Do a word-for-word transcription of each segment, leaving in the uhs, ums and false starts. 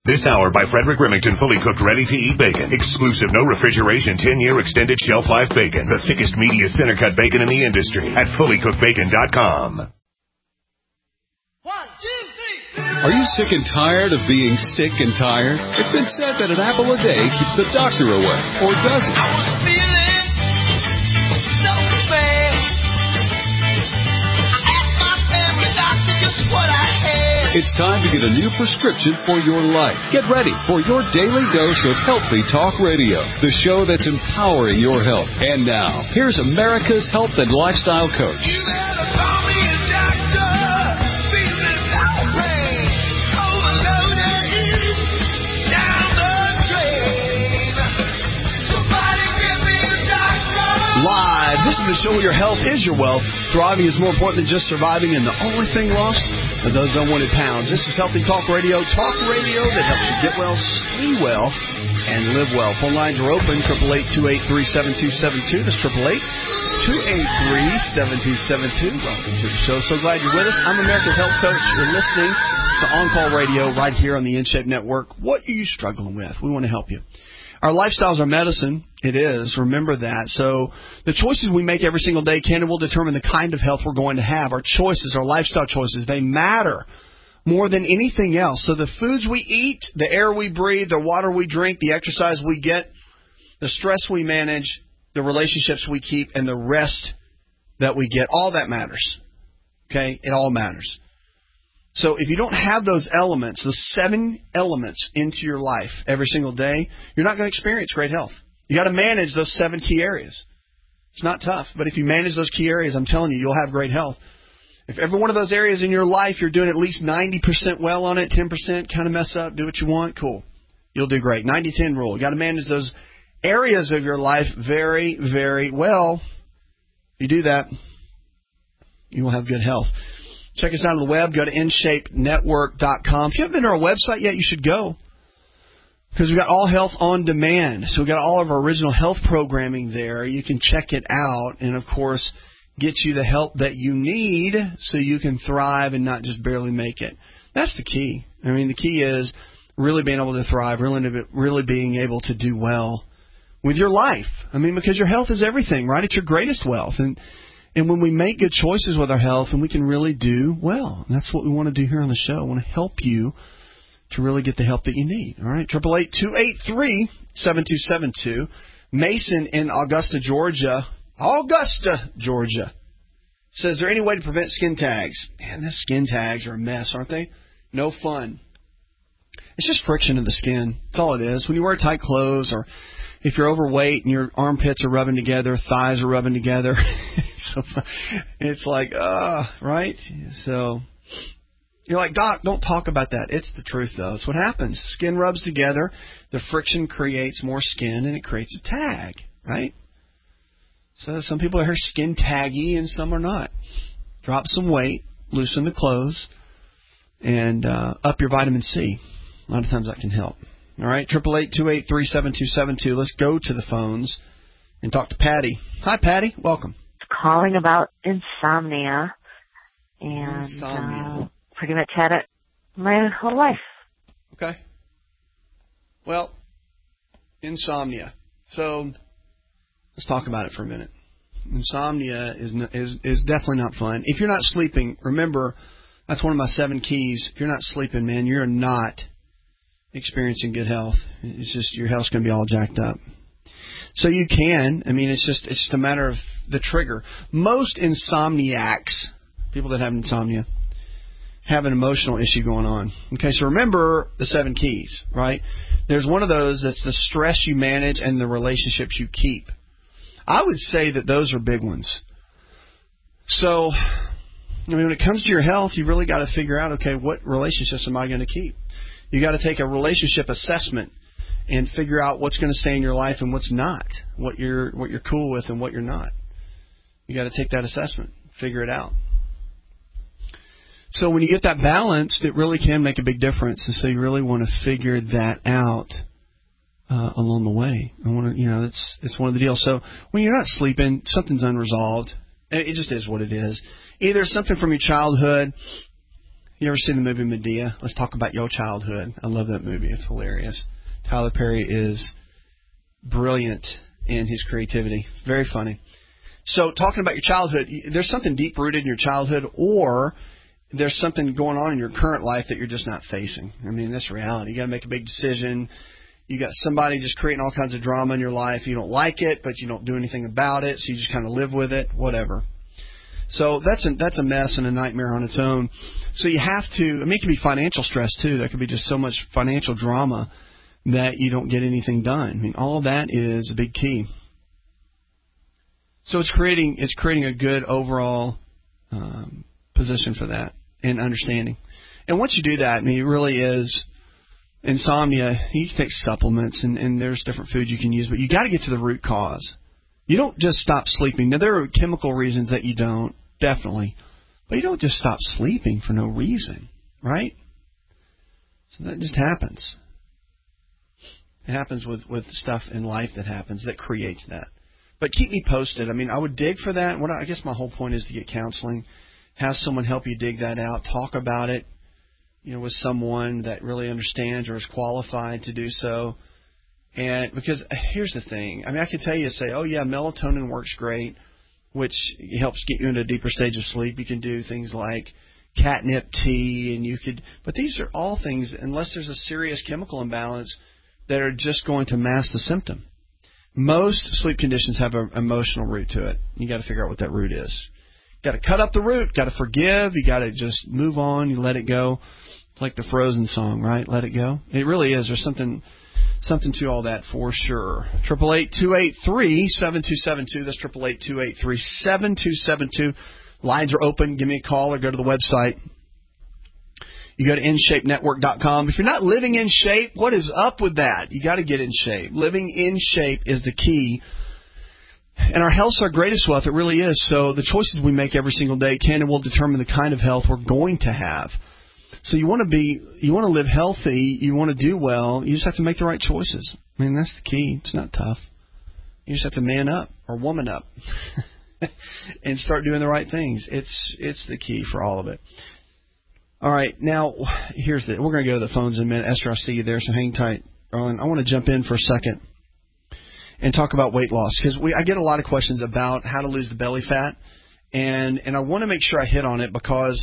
This hour by Frederick Remington, fully cooked, ready-to-eat bacon. Exclusive, no refrigeration, ten-year extended shelf life bacon. The thickest, meatiest center-cut bacon in the industry at fully cooked bacon dot com. One, two, three. Are you sick and tired of being sick and tired? It's been said that an apple a day keeps the doctor away, or does it? I was feeling so bad. I asked my family doctor just what I had. It's time to get a new prescription for your life. Get ready for your daily dose of Healthy Talk Radio, the show that's empowering your health. And now, here's America's health and lifestyle coach. You better call me a doctor. Feeling alright. Overloaded. Down the drain. Somebody give me a doctor. Live. This is the show where your health is your wealth. Thriving is more important than just surviving, and the only thing lost are those unwanted pounds. This is Healthy Talk Radio, talk radio that helps you get well, stay well, and live well. Phone lines are open, eight eight eight, two eight three, seven two seven two. That's eight eight eight, two eight three, seven two seven two. Welcome to the show. So glad you're with us. I'm America's Health Coach. You're listening to On Call Radio right here on the InShape Network. What are you struggling with? We want to help you. Our lifestyles are medicine. It is. Remember that. So the choices we make every single day can and will determine the kind of health we're going to have. Our choices, our lifestyle choices, they matter more than anything else. So the foods we eat, the air we breathe, the water we drink, the exercise we get, the stress we manage, the relationships we keep, and the rest that we get, all that matters. Okay? It all matters. So if you don't have those elements, those seven elements into your life every single day, you're not going to experience great health. You got to manage those seven key areas. It's not tough, but if you manage those key areas, I'm telling you, you'll have great health. If every one of those areas in your life, you're doing at least ninety percent well on it, ten percent kind of mess up, do what you want, cool. You'll do great. ninety ten rule. You got to manage those areas of your life very, very well. If you do that, you will have good health. Check us out on the web. Go to in shape network dot com. If you haven't been to our website yet, you should go. Because we've got all health on demand. So we've got all of our original health programming there. You can check it out and, of course, get you the help that you need so you can thrive and not just barely make it. That's the key. I mean, the key is really being able to thrive, really, really being able to do well with your life. I mean, because your health is everything, right? It's your greatest wealth. And And when we make good choices with our health, and we can really do well. And that's what we want to do here on the show. I want to help you to really get the help that you need. All right, eight eight eight, two eight three, seven two seven two. Mason in Augusta, Georgia. Augusta, Georgia. Says, is there any way to prevent skin tags? Man, these skin tags are a mess, aren't they? No fun. It's just friction in the skin. That's all it is. When you wear tight clothes, or if you're overweight and your armpits are rubbing together, thighs are rubbing together, so it's like, uh, right? So you're like, Doc, don't talk about that. It's the truth, though. It's what happens. Skin rubs together, the friction creates more skin, and it creates a tag, right? So some people are skin taggy and some are not. Drop some weight, loosen the clothes, and uh, up your vitamin C. A lot of times that can help. All right, eight eight eight, two eight three, seven two seven two. Let's go to the phones and talk to Patty. Hi, Patty. Welcome. Calling about insomnia, and Insomnia. Uh, pretty much had it my whole life. Okay. Well, insomnia. So let's talk about it for a minute. Insomnia is is is definitely not fun. If you're not sleeping, remember, that's one of my seven keys. If you're not sleeping, man, you're not experiencing good health. It's just your health's going to be all jacked up. So you can, I mean, it's just it's just a matter of the trigger. Most insomniacs, people that have insomnia, have an emotional issue going on. Okay, so remember the seven keys, right? There's one of those that's the stress you manage and the relationships you keep. I would say that those are big ones. So, I mean, when it comes to your health, you really got to figure out, okay, what relationships am I going to keep? You got to take a relationship assessment and figure out what's going to stay in your life and what's not, what you're what you're cool with and what you're not. You got to take that assessment, figure it out. So when you get that balanced, it really can make a big difference. And so you really want to figure that out uh, along the way. I want to, you know, it's it's one of the deals. So when you're not sleeping, something's unresolved. It just is what it is. Either something from your childhood. You ever seen the movie Medea? Let's talk about your childhood. I love that movie. It's hilarious. Tyler Perry is brilliant in his creativity. Very funny. So talking about your childhood, there's something deep-rooted in your childhood, or there's something going on in your current life that you're just not facing. I mean, that's reality. You got to make a big decision. You got somebody just creating all kinds of drama in your life. You don't like it, but you don't do anything about it, so you just kind of live with it, whatever. So that's a, that's a mess and a nightmare on its own. So you have to, I mean, it can be financial stress too. There could be just so much financial drama that you don't get anything done. I mean, all of that is a big key. So it's creating it's creating a good overall um, position for that and understanding. And once you do that, I mean, it really is insomnia. You can take supplements and, and there's different foods you can use, but you got to get to the root cause. You don't just stop sleeping. Now, there are chemical reasons that you don't, definitely, but you don't just stop sleeping for no reason, right? So that just happens. It happens with, with stuff in life that happens that creates that. But keep me posted. I mean, I would dig for that. What I, I guess my whole point is to get counseling, have someone help you dig that out, talk about it, you know, with someone that really understands or is qualified to do so. And because here's the thing. I mean, I could tell you, say, oh, yeah, melatonin works great, which helps get you into a deeper stage of sleep. You can do things like catnip tea, and you could, but these are all things, unless there's a serious chemical imbalance, that are just going to mask the symptom. Most sleep conditions have an emotional root to it. You got to figure out what that root is. Got to cut up the root. Got to forgive. You got to just move on. You let it go, like the Frozen song, right? Let it go. It really is. There's something, something to all that for sure. Triple eight two eight three seven two seven two. That's triple eight two eight three seven two seven two. Lines are open. Give me a call or go to the website. You go to in shape network dot com. If you're not living in shape, what is up with that? You got to get in shape. Living in shape is the key. And our health's our greatest wealth. It really is. So the choices we make every single day can and will determine the kind of health we're going to have. So you want to be, you want to live healthy. You want to do well. You just have to make the right choices. I mean, that's the key. It's not tough. You just have to man up or woman up and start doing the right things. It's it's the key for all of it. All right, now, here's the, we're going to go to the phones in a minute. Esther, I see you there, so hang tight. Arlen, I want to jump in for a second and talk about weight loss, because we I get a lot of questions about how to lose the belly fat, and, and I want to make sure I hit on it, because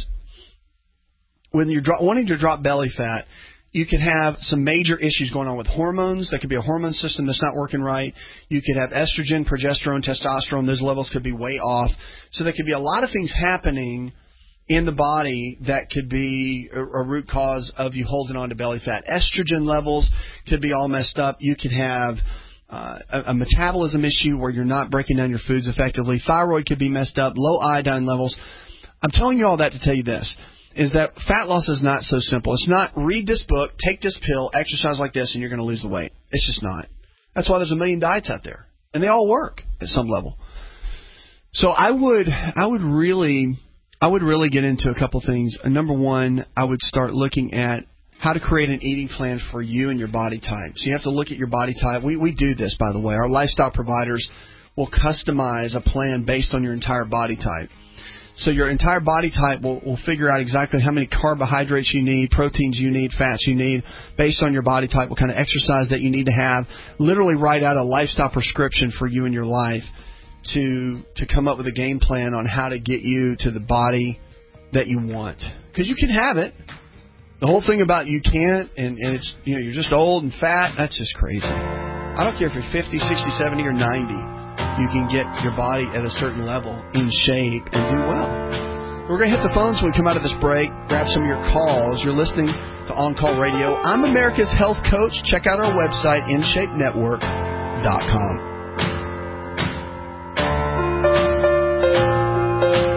when you're dro- wanting to drop belly fat, you could have some major issues going on with hormones. There could be a hormone system that's not working right. You could have estrogen, progesterone, testosterone. Those levels could be way off. So there could be a lot of things happening in the body that could be a, a root cause of you holding on to belly fat. Estrogen levels could be all messed up. You could have uh, a, a metabolism issue where you're not breaking down your foods effectively. Thyroid could be messed up. Low iodine levels. I'm telling you all that to tell you this, is that fat loss is not so simple. It's not read this book, take this pill, exercise like this, and you're going to lose the weight. It's just not. That's why there's a million diets out there, and they all work at some level. So I would, I would really... I would really get into a couple things. Number one, I would start looking at how to create an eating plan for you and your body type. So you have to look at your body type. We we do this, by the way. Our lifestyle providers will customize a plan based on your entire body type. So your entire body type will, will figure out exactly how many carbohydrates you need, proteins you need, fats you need, based on your body type, what kind of exercise that you need to have. Literally write out a lifestyle prescription for you and your life to to come up with a game plan on how to get you to the body that you want. Because you can have it. The whole thing about you can't, and, and it's, you know, you're just old and fat, that's just crazy. I don't care if you're fifty, sixty, seventy, or ninety. You can get your body at a certain level in shape and do well. We're going to hit the phones when we come out of this break, grab some of your calls. You're listening to On Call Radio. I'm America's Health Coach. Check out our website, in shape network dot com.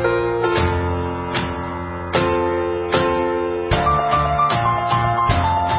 Here's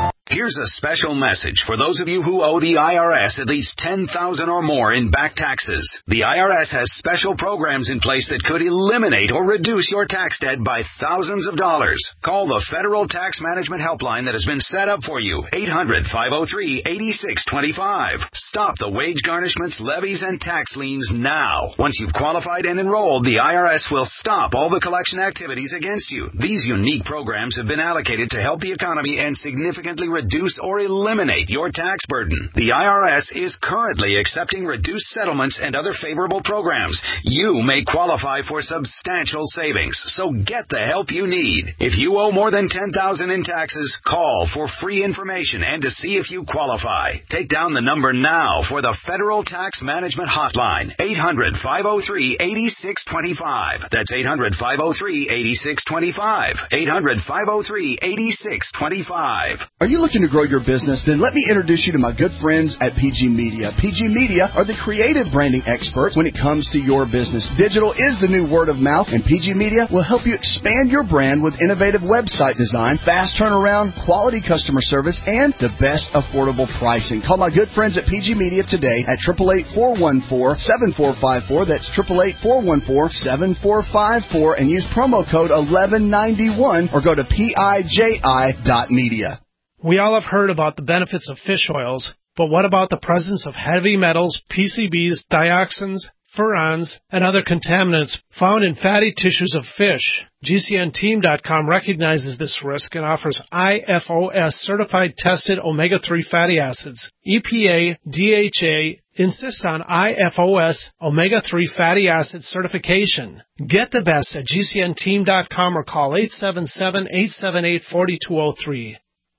Here's a special message for those of you who owe the I R S at least ten thousand dollars or more in back taxes. The I R S has special programs in place that could eliminate or reduce your tax debt by thousands of dollars. Call the Federal Tax Management Helpline that has been set up for you, eight hundred, five oh three, eight six two five. Stop the wage garnishments, levies, and tax liens now. Once you've qualified and enrolled, the I R S will stop all the collection activities against you. These unique programs have been allocated to help the economy and significantly reduce or eliminate your tax burden. The I R S is currently accepting reduced settlements and other favorable programs. You may qualify for substantial savings, so get the help you need. If you owe more than ten thousand dollars in taxes, call for free information and to see if you qualify. Take down the number now for the Federal Tax Management Hotline, eight hundred, five oh three, eight six two five. That's eight hundred, five oh three, eight six two five. eight hundred, five oh three, eight six two five. Are you looking to grow your business? Then let me introduce you to my good friends at P G Media. P G Media are the creative branding experts when it comes to your business. Digital is the new word of mouth, and P G Media will help you expand your brand with innovative website design, fast turnaround, quality customer service, and the best affordable pricing. Call my good friends at P G Media today at eight eight eight, four one four, seven four five four. That's eight eight eight, four one four, seven four five four, and use promo code eleven ninety-one or go to P I J I dot media. We all have heard about the benefits of fish oils, but what about the presence of heavy metals, P C Bs, dioxins, furans, and other contaminants found in fatty tissues of fish? G C N team dot com recognizes this risk and offers I F O S certified tested omega three fatty acids. E P A, D H A insist on I F O S omega three fatty acid certification. Get the best at G C N team dot com or call eight seven seven, eight seven eight, four two zero three.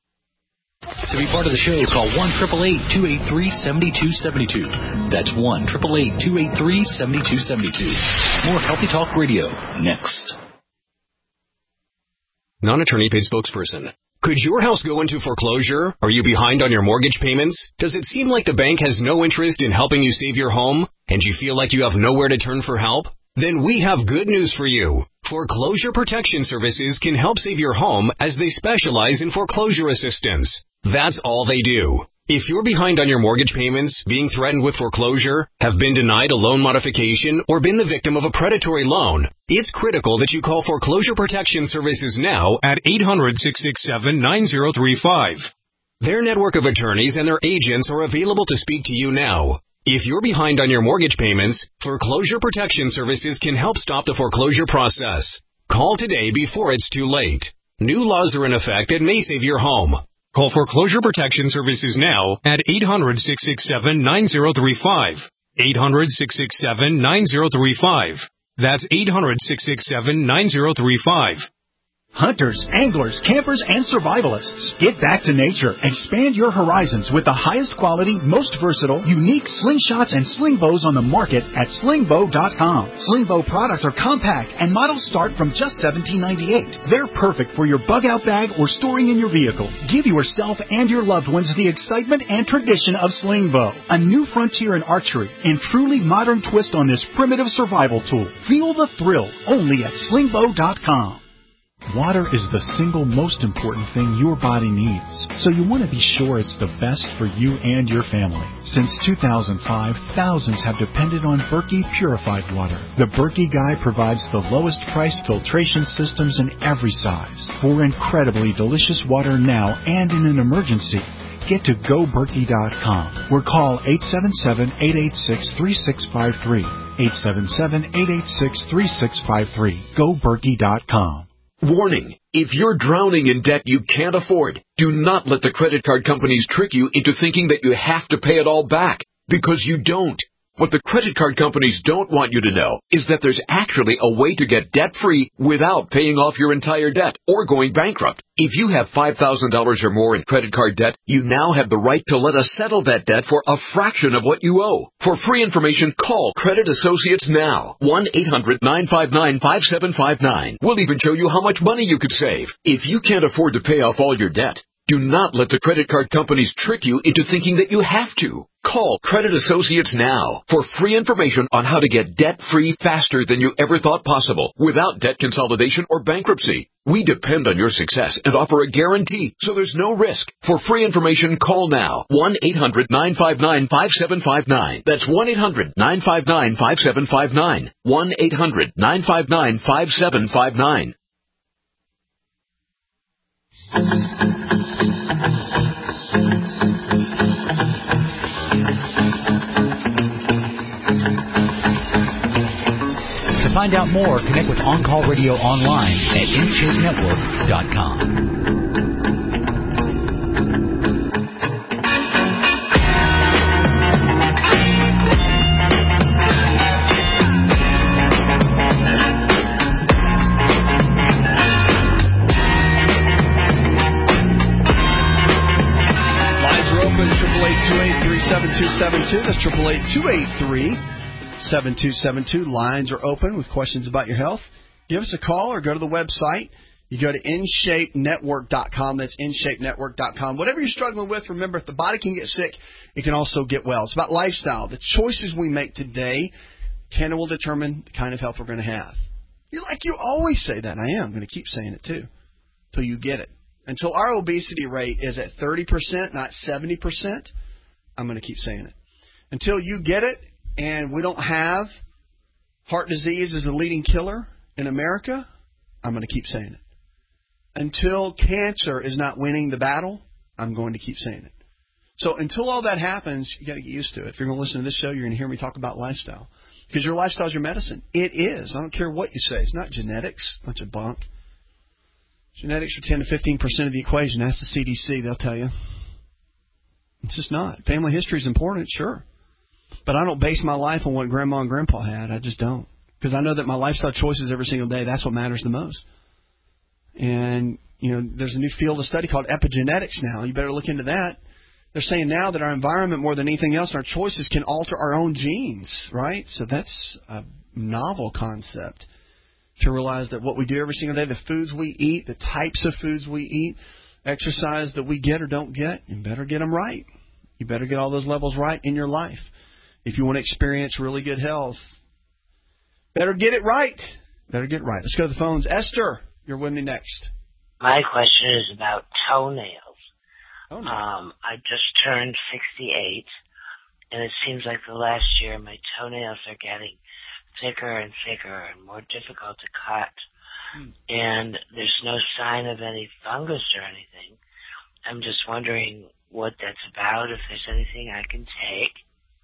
To be part of the show, call one eight eight eight, two eight three, seven two seven two. That's one eight eight eight, two eight three, seven two seven two. More Healthy Talk Radio next. Non-attorney paid spokesperson. Could your house go into foreclosure? Are you behind on your mortgage payments? Does it seem like the bank has no interest in helping you save your home? And you feel like you have nowhere to turn for help? Then we have good news for you. Foreclosure Protection Services can help save your home as they specialize in foreclosure assistance. That's all they do. If you're behind on your mortgage payments, being threatened with foreclosure, have been denied a loan modification, or been the victim of a predatory loan, it's critical that you call Foreclosure Protection Services now at eight hundred, six six seven, nine zero three five. Their network of attorneys and their agents are available to speak to you now. If you're behind on your mortgage payments, Foreclosure Protection Services can help stop the foreclosure process. Call today before it's too late. New laws are in effect that may save your home. Call Foreclosure Protection Services now at eight hundred, six six seven, nine zero three five. eight hundred, six six seven, nine zero three five. That's eight hundred, six six seven, nine zero three five. Hunters, anglers, campers, and survivalists. Get back to nature. Expand your horizons with the highest quality, most versatile, unique slingshots and sling bows on the market at sling bow dot com. Sling bow products are compact and models start from just seventeen ninety-eight. They're perfect for your bug out bag or storing in your vehicle. Give yourself and your loved ones the excitement and tradition of sling bow, a new frontier in archery and truly modern twist on this primitive survival tool. Feel the thrill only at sling bow dot com. Water is the single most important thing your body needs, so you want to be sure it's the best for you and your family. Since two thousand five, thousands have depended on Berkey purified water. The Berkey Guy provides the lowest priced filtration systems in every size. For incredibly delicious water now and in an emergency, get to go berkey dot com or call eight seven seven, eight eight six, three six five three. eight seven seven, eight eight six, three six five three. go berkey dot com. Warning, if you're drowning in debt you can't afford, do not let the credit card companies trick you into thinking that you have to pay it all back, because you don't. What the credit card companies don't want you to know is that there's actually a way to get debt-free without paying off your entire debt or going bankrupt. If you have five thousand dollars or more in credit card debt, you now have the right to let us settle that debt for a fraction of what you owe. For free information, call Credit Associates now. one eight hundred, nine five nine, five seven five nine. We'll even show you how much money you could save. If you can't afford to pay off all your debt, Do not let the credit card companies trick you into thinking that you have to. Call Credit Associates now for free information on how to get debt-free faster than you ever thought possible without debt consolidation or bankruptcy. We depend on your success and offer a guarantee, so there's no risk. For free information, call now. one eight hundred nine five nine five seven five nine. That's one eight hundred nine five nine five seven five nine. one eight hundred nine five nine five seven five nine. To find out more, connect with On Call Radio online at in shape network dot com. seven two seven two. That's triple eight two eight three seven two seven two. Lines are open with questions about your health. Give us a call or go to the website. You go to in shape network dot com. That's in shape network dot com. Whatever you're struggling with, remember, if the body can get sick, it can also get well. It's about lifestyle. The choices we make today can and will determine the kind of health we're going to have. You're like you always say that. I am. I'm going to keep saying it, too, until you get it. Until our obesity rate is at thirty percent, not seventy percent, I'm going to keep saying it. Until you get it and we don't have heart disease as a leading killer in America, I'm going to keep saying it. Until cancer is not winning the battle, I'm going to keep saying it. So until all that happens, you got to get used to it. If you're going to listen to this show, you're going to hear me talk about lifestyle. Because your lifestyle is your medicine. It is. I don't care what you say. It's not genetics. A bunch of bunk. Genetics are ten to fifteen percent of the equation. That's the C D C. They'll tell you. It's just not. Family history is important, sure. But I don't base my life on what Grandma and Grandpa had. I just don't. Because I know that my lifestyle choices every single day, that's what matters the most. And, you know, there's a new field of study called epigenetics now. You better look into that. They're saying now that our environment, more than anything else, our choices can alter our own genes, right? So that's a novel concept to realize that what we do every single day, the foods we eat, the types of foods we eat, exercise that we get or don't get, you better get them right. You better get all those levels right in your life. If you want to experience really good health, better get it right. Better get it right. Let's go to the phones. Esther, you're with me next. My question is about toenails. Oh, no. Um, I just turned sixty-eight, and it seems like the last year my toenails are getting thicker and thicker and more difficult to cut. Hmm. And there's no sign of any fungus or anything. I'm just wondering what that's about, if there's anything I can take.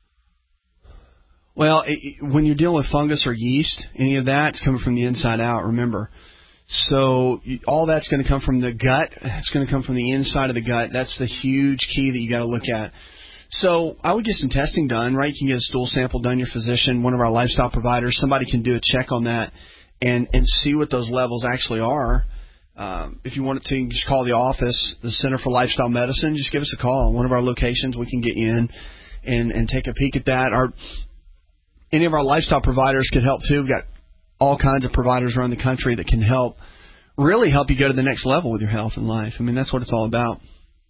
Well, it, when you're dealing with fungus or yeast, any of that, it's coming from the inside out, remember. So you, all that's going to come from the gut. It's going to come from the inside of the gut. That's the huge key that you got to look at. So I would get some testing done, right? You can get a stool sample done, your physician, one of our lifestyle providers. Somebody can do a check on that and, and see what those levels actually are. Um, if you want to, you can just call the office, the Center for Lifestyle Medicine. Just give us a call. One of our locations, we can get you in and, and take a peek at that. Our, any of our lifestyle providers could help, too. We've got all kinds of providers around the country that can help, really help you go to the next level with your health and life. I mean, that's what it's all about.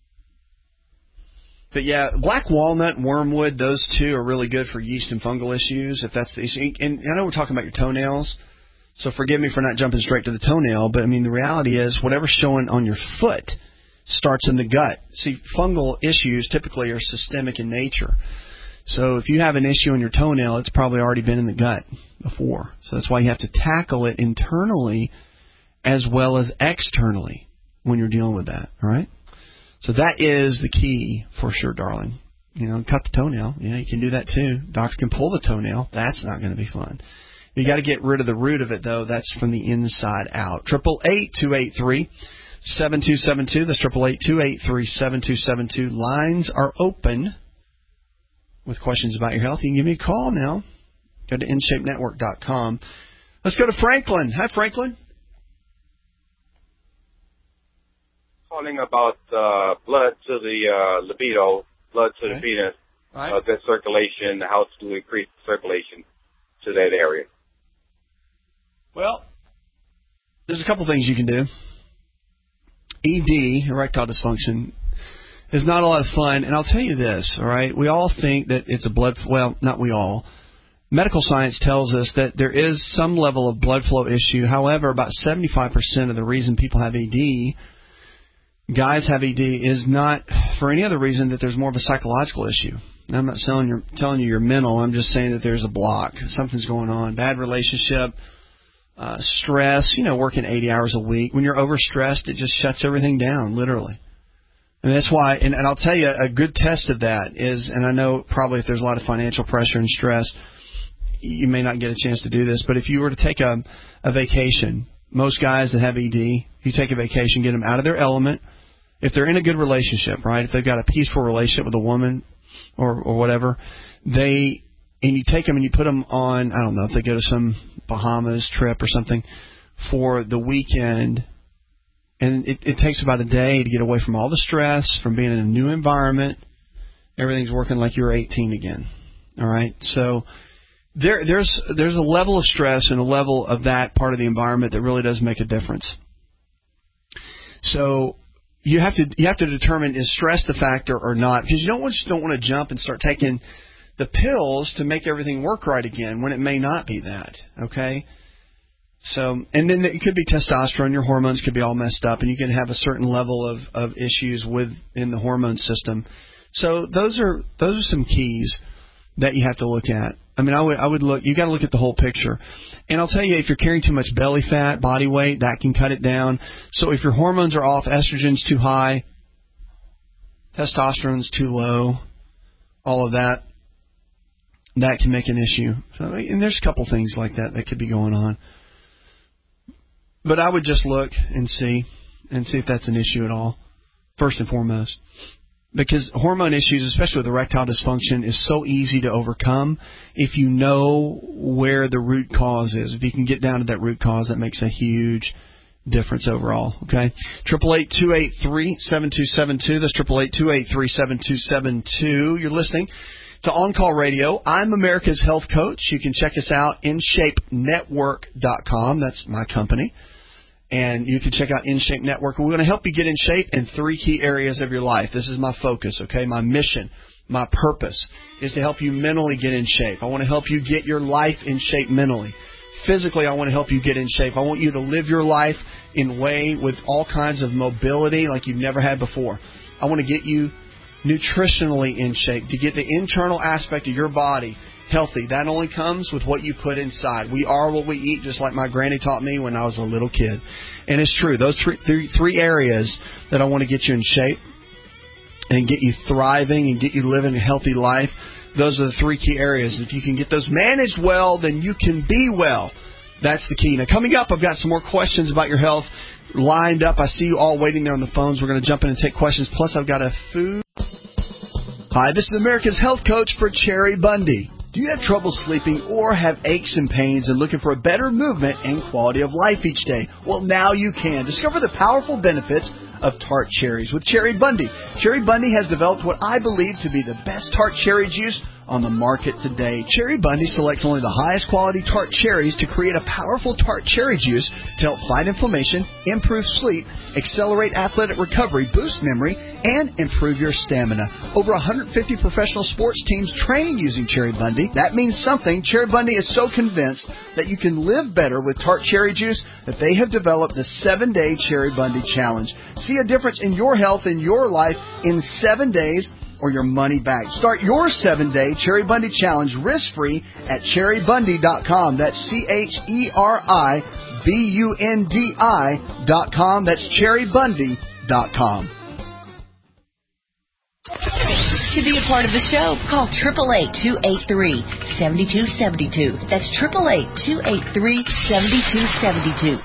But, yeah, black walnut and wormwood, those two are really good for yeast and fungal issues, if that's the issue. And I know we're talking about your toenails, so forgive me for not jumping straight to the toenail, but, I mean, the reality is whatever's showing on your foot starts in the gut. See, fungal issues typically are systemic in nature. So if you have an issue on your toenail, it's probably already been in the gut before. So that's why you have to tackle it internally as well as externally when you're dealing with that, all right? So that is the key for sure, darling. You know, cut the toenail. Yeah, you can do that too. Doctor can pull the toenail. That's not going to be fun. You got to get rid of the root of it, though. That's from the inside out. Triple eight two eight three seven two seven two. That's triple eight two eight three seven two seven two. Lines are open with questions about your health. You can give me a call now. Go to in shape network dot com. Let's go to Franklin. Hi, Franklin. Calling about uh, blood to the uh, libido, blood to okay. the penis, right. uh, good circulation, how to increase circulation to that area. Well, there's a couple things you can do. E D, erectile dysfunction, is not a lot of fun. And I'll tell you this, all right? We all think that it's a blood, well, not we all. Medical science tells us that there is some level of blood flow issue. However, about seventy-five percent of the reason people have E D, guys have E D, is not for any other reason that there's more of a psychological issue. I'm not telling you, telling you you're mental. I'm just saying that there's a block. Something's going on. Bad relationship, uh, stress, you know, working eighty hours a week. When you're overstressed, it just shuts everything down, literally. And that's why, and, and I'll tell you, a good test of that is, and I know probably if there's a lot of financial pressure and stress, you may not get a chance to do this, but if you were to take a, a vacation, most guys that have E D, you take a vacation, get them out of their element. If they're in a good relationship, right, if they've got a peaceful relationship with a woman or, or whatever, they, and you take them and you put them on, I don't know, if they go to some Bahamas trip or something for the weekend, and it, it takes about a day to get away from all the stress, from being in a new environment. Everything's working like you're eighteen again. All right? So there, there's there's a level of stress and a level of that part of the environment that really does make a difference. So you have to you have to determine, is stress the factor or not? Because you don't want, just don't want to jump and start taking the pills to make everything work right again when it may not be that. Okay? So, and then it could be testosterone. Your hormones could be all messed up, and you can have a certain level of, of issues within the hormone system. So those are those are some keys that you have to look at. I mean, I would I would look. You got to look at the whole picture. And I'll tell you, if you're carrying too much belly fat, body weight, that can cut it down. So if your hormones are off, estrogen's too high, testosterone's too low, all of that, that can make an issue. So, and there's a couple things like that that could be going on. But I would just look and see, and see if that's an issue at all, first and foremost. Because hormone issues, especially with erectile dysfunction, is so easy to overcome if you know where the root cause is. If you can get down to that root cause, that makes a huge difference overall. Okay, triple eight two eight three seven two seven two. That's triple eight two eight three seven two seven two. You're listening to On Call Radio. I'm America's Health Coach. You can check us out, in shape network dot com. That's my company. And you can check out InShape Network. We're going to help you get in shape in three key areas of your life. This is my focus, okay? My mission, my purpose is to help you mentally get in shape. I want to help you get your life in shape mentally. Physically, I want to help you get in shape. I want you to live your life in a way with all kinds of mobility like you've never had before. I want to get you nutritionally in shape, to get the internal aspect of your body healthy. That only comes with what you put inside. We are what we eat, just like my granny taught me when I was a little kid. And it's true. Those three, three, three areas that I want to get you in shape and get you thriving and get you living a healthy life, those are the three key areas. If you can get those managed well, then you can be well. That's the key. Now, coming up, I've got some more questions about your health lined up. I see you all waiting there on the phones. We're going to jump in and take questions. Plus, I've got a food. Hi, this is America's Health Coach for Cherry Bundy. Do you have trouble sleeping or have aches and pains and looking for a better movement and quality of life each day? Well, now you can. Discover the powerful benefits of tart cherries with Cherry Bundy. Cherry Bundy has developed what I believe to be the best tart cherry juice on the market today. Cherry Bundy selects only the highest quality tart cherries to create a powerful tart cherry juice to help fight inflammation, improve sleep, accelerate athletic recovery, boost memory, and improve your stamina. Over one hundred fifty professional sports teams train using Cherry Bundy. That means something. Cherry Bundy is so convinced that you can live better with tart cherry juice that they have developed the seven-day Cherry Bundy Challenge. See a difference in your health and your life in seven days or your money back. Start your seven-day Cherry Bundy Challenge risk-free at cherry bundy dot com. That's C H E R I B U N D I dot com. That's cherry bundy dot com. To be a part of the show, call eight eight eight, two eight three, seven two seven two. That's eight eight eight, two eight three, seven two seven two.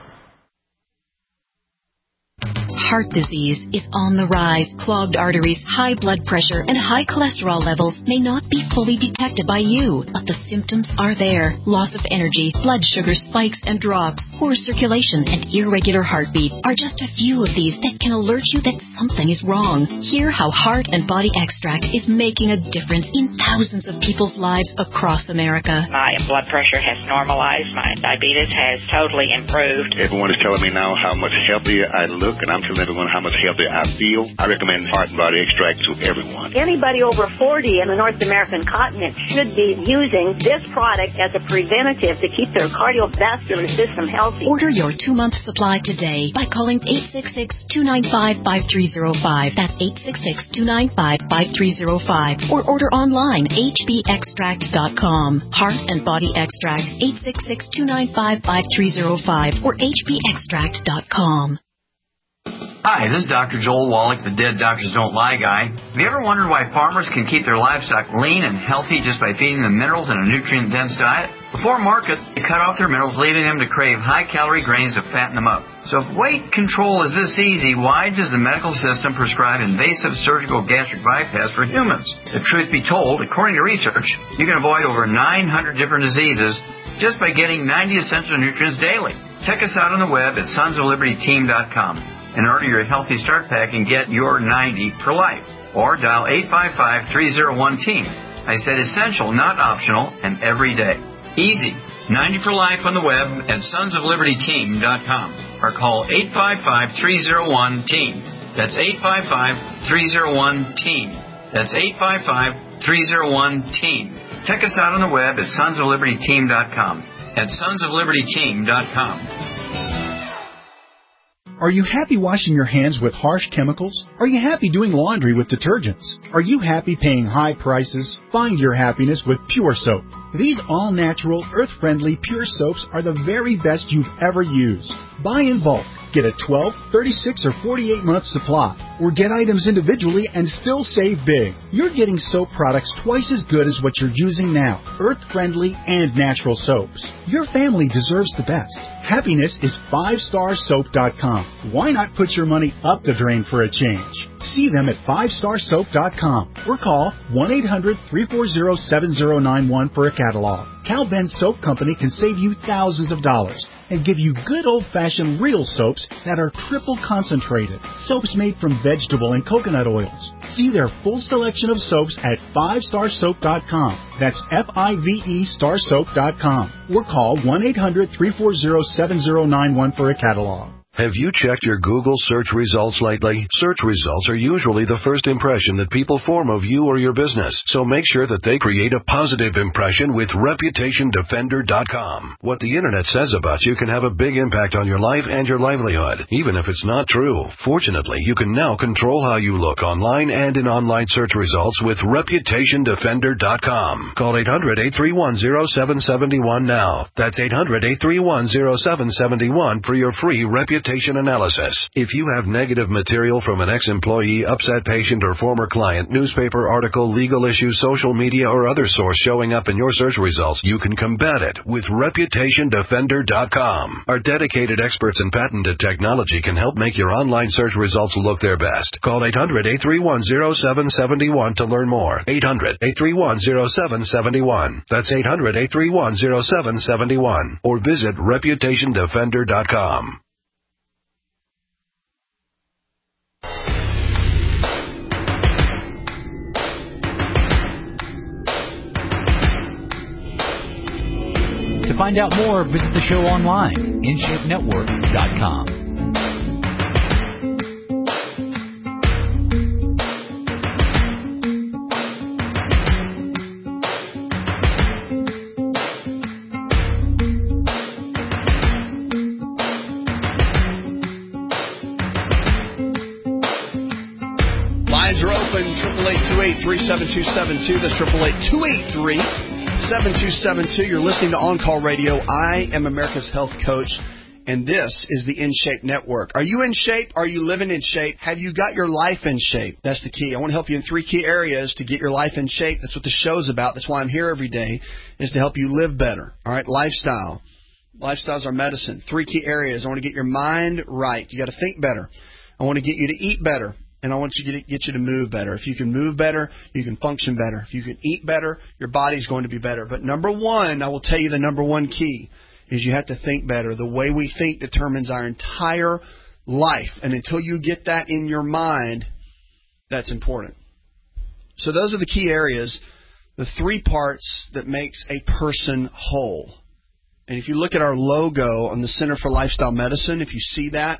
Heart disease is on the rise. Clogged arteries, high blood pressure, and high cholesterol levels may not be fully detected by you, but the symptoms are there. Loss of energy, blood sugar spikes and drops, poor circulation, and irregular heartbeat are just a few of these that can alert you that something is wrong. Hear how Heart and Body Extract is making a difference in thousands of people's lives across America. My blood pressure has normalized. My diabetes has totally improved. Everyone is telling me now how much healthier I look, and I'm feeling complimented on how much healthier I feel. I recommend Heart and Body Extract to everyone. Anybody over forty in the North American continent should be using this product as a preventative to keep their cardiovascular system healthy. Order your two-month supply today by calling eight six six, two nine five, five three zero five. That's eight six six, two nine five, five three zero five. Or order online, h b extract dot com. Heart and Body Extract, eight six six, two nine five, five three zero five or h b extract dot com. Hi, this is Doctor Joel Wallach, the Dead Doctors Don't Lie guy. Have you ever wondered why farmers can keep their livestock lean and healthy just by feeding them minerals in a nutrient-dense diet? Before market, they cut off their minerals, leaving them to crave high-calorie grains to fatten them up. So if weight control is this easy, why does the medical system prescribe invasive surgical gastric bypass for humans? The truth be told, according to research, you can avoid over nine hundred different diseases just by getting ninety essential nutrients daily. Check us out on the web at sons of liberty team dot com and order your Healthy Start Pack and get your ninety for life. Or dial eight five five, three zero one, team. I said essential, not optional, and every day. Easy. ninety for life on the web at sons of liberty team dot com. Or call eight five five, three zero one, team. That's eight five five, three zero one, team. That's eight five five, three zero one, team. Check us out on the web at sons of liberty team dot com. At sons of liberty team dot com. Are you happy washing your hands with harsh chemicals? Are you happy doing laundry with detergents? Are you happy paying high prices? Find your happiness with Pure Soap. These all-natural, earth-friendly Pure Soaps are the very best you've ever used. Buy in bulk. Get a twelve, thirty-six, or forty-eight month supply. Or get items individually and still save big. You're getting soap products twice as good as what you're using now. Earth-friendly and natural soaps. Your family deserves the best. Happiness is five star soap dot com. Why not put your money up the drain for a change? See them at five star soap dot com or call one eight hundred, three four zero, seven zero nine one for a catalog. Cal Ben Soap Company can save you thousands of dollars and give you good old-fashioned real soaps that are triple concentrated. Soaps made from vegetable and coconut oils. See their full selection of soaps at five star soap dot com. That's F I V E star soap dot com. Or call one eight hundred, three four zero, seven zero nine one for a catalog. Have you checked your Google search results lately? Search results are usually the first impression that people form of you or your business, so make sure that they create a positive impression with reputation defender dot com. What the Internet says about you can have a big impact on your life and your livelihood, even if it's not true. Fortunately, you can now control how you look online and in online search results with reputation defender dot com. Call eight hundred, eight three one, zero seven seven one now. That's eight hundred, eight three one, zero seven seven one for your free reputation analysis. If you have negative material from an ex-employee, upset patient, or former client, newspaper article, legal issue, social media, or other source showing up in your search results, you can combat it with reputation defender dot com. Our dedicated experts in patented technology can help make your online search results look their best. Call eight hundred, eight three one, zero seven seven one to learn more. eight hundred, eight three one, zero seven seven one. That's eight hundred, eight three one, zero seven seven one. Or visit reputation defender dot com. To find out more, visit the show online, in shape network dot com. Lines are open, triple eight two eight three seven two seven two. That's triple eight two eight three seven two seven two. You're listening to On Call Radio. I am America's Health Coach, and this is the In Shape Network. Are you in shape? Are you living in shape? Have you got your life in shape? That's the key. I want to help you in three key areas to get your life in shape. That's what the show's about. That's why I'm here every day, is to help you live better. All right, lifestyle. Lifestyles are medicine. Three key areas. I want to get your mind right. You got to think better. I want to get you to eat better. And I want you to get you to move better. If you can move better, you can function better. If you can eat better, your body's going to be better. But number one, I will tell you the number one key is you have to think better. The way we think determines our entire life. And until you get that in your mind, that's important. So those are the key areas, the three parts that makes a person whole. And if you look at our logo on the Center for Lifestyle Medicine, if you see that,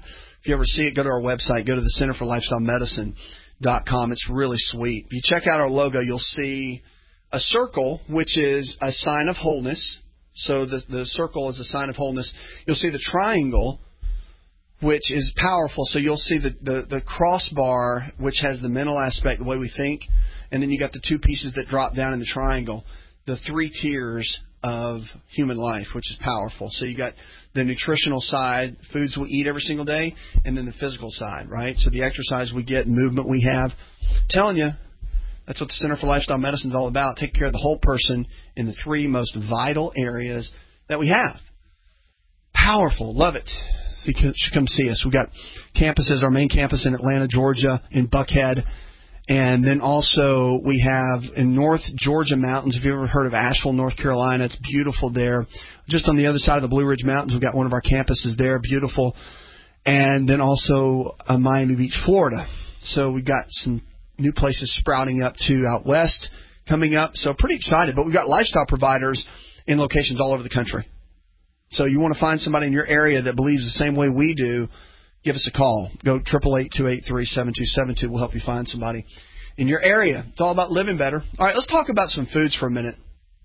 If you ever see it, go to our website. Go to the Center for Lifestyle Medicine dot com. It's really sweet. If you check out our logo, you'll see a circle, which is a sign of wholeness. So the, the circle is a sign of wholeness. You'll see the triangle, which is powerful. So you'll see the, the, the crossbar, which has the mental aspect, the way we think. And then you got the two pieces that drop down in the triangle, the three tiers of human life, which is powerful. So you got the nutritional side, foods we eat every single day, and then the physical side, right? So the exercise we get, movement we have. I'm telling you, that's what the Center for Lifestyle Medicine is all about. Take care of the whole person in the three most vital areas that we have. Powerful. Love it. So you should come see us. We've got campuses, our main campus in Atlanta, Georgia, in Buckhead. And then also we have in North Georgia Mountains. If you've ever heard of Asheville, North Carolina, it's beautiful there. Just on the other side of the Blue Ridge Mountains, we've got one of our campuses there, beautiful. And then also uh, Miami Beach, Florida. So we've got some new places sprouting up too out west coming up. So pretty excited. But we've got lifestyle providers in locations all over the country. So you want to find somebody in your area that believes the same way we do, give us a call. Go eight eight eight, two eight three, seven two seven two. We'll help you find somebody in your area. It's all about living better. All right, let's talk about some foods for a minute.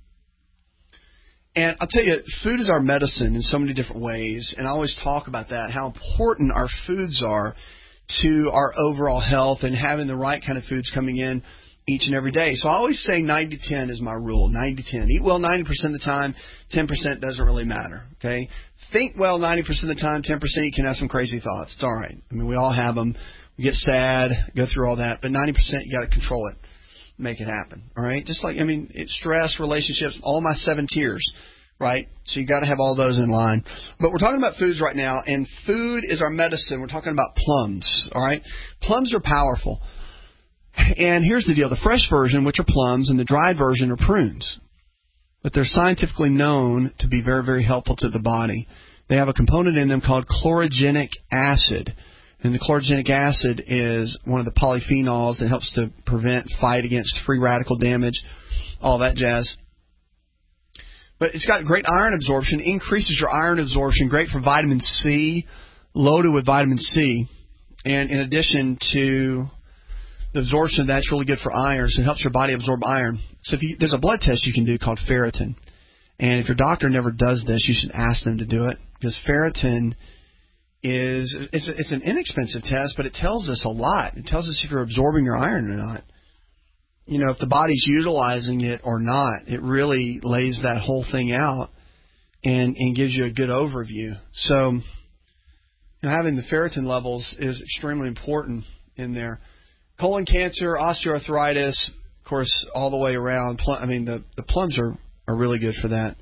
And I'll tell you, food is our medicine in so many different ways. And I always talk about that, how important our foods are to our overall health and having the right kind of foods coming in each and every day. So I always say ninety ten is my rule, ninety ten. Eat well ninety percent of the time, ten percent doesn't really matter, okay? Think well ninety percent of the time, ten percent you can have some crazy thoughts. It's all right. I mean, we all have them. We get sad, go through all that. But ninety percent, you got to control it, make it happen, all right? Just like, I mean, it's stress, relationships, all my seven tiers, right? So you got to have all those in line. But we're talking about foods right now, and food is our medicine. We're talking about plums, all right? Plums are powerful. And here's the deal. The fresh version, which are plums, and the dried version are prunes. But they're scientifically known to be very, very helpful to the body. They have a component in them called chlorogenic acid. And the chlorogenic acid is one of the polyphenols that helps to prevent, fight against free radical damage, all that jazz. But it's got great iron absorption, increases your iron absorption, great for vitamin C, loaded with vitamin C. And in addition to the absorption of that's really good for iron, so it helps your body absorb iron. So if you, there's a blood test you can do called ferritin. And if your doctor never does this, you should ask them to do it, because ferritin is it's, it's an inexpensive test, but it tells us a lot. It tells us if you're absorbing your iron or not. You know, if the body's utilizing it or not. It really lays that whole thing out and, and gives you a good overview. So you know, having the ferritin levels is extremely important in there. Colon cancer, osteoarthritis, of course, all the way around. Plum, I mean, the, the plums are, are really good for that.